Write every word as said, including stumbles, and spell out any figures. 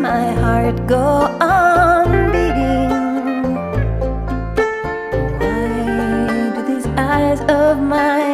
my heart go on beating? Why do these eyes of mine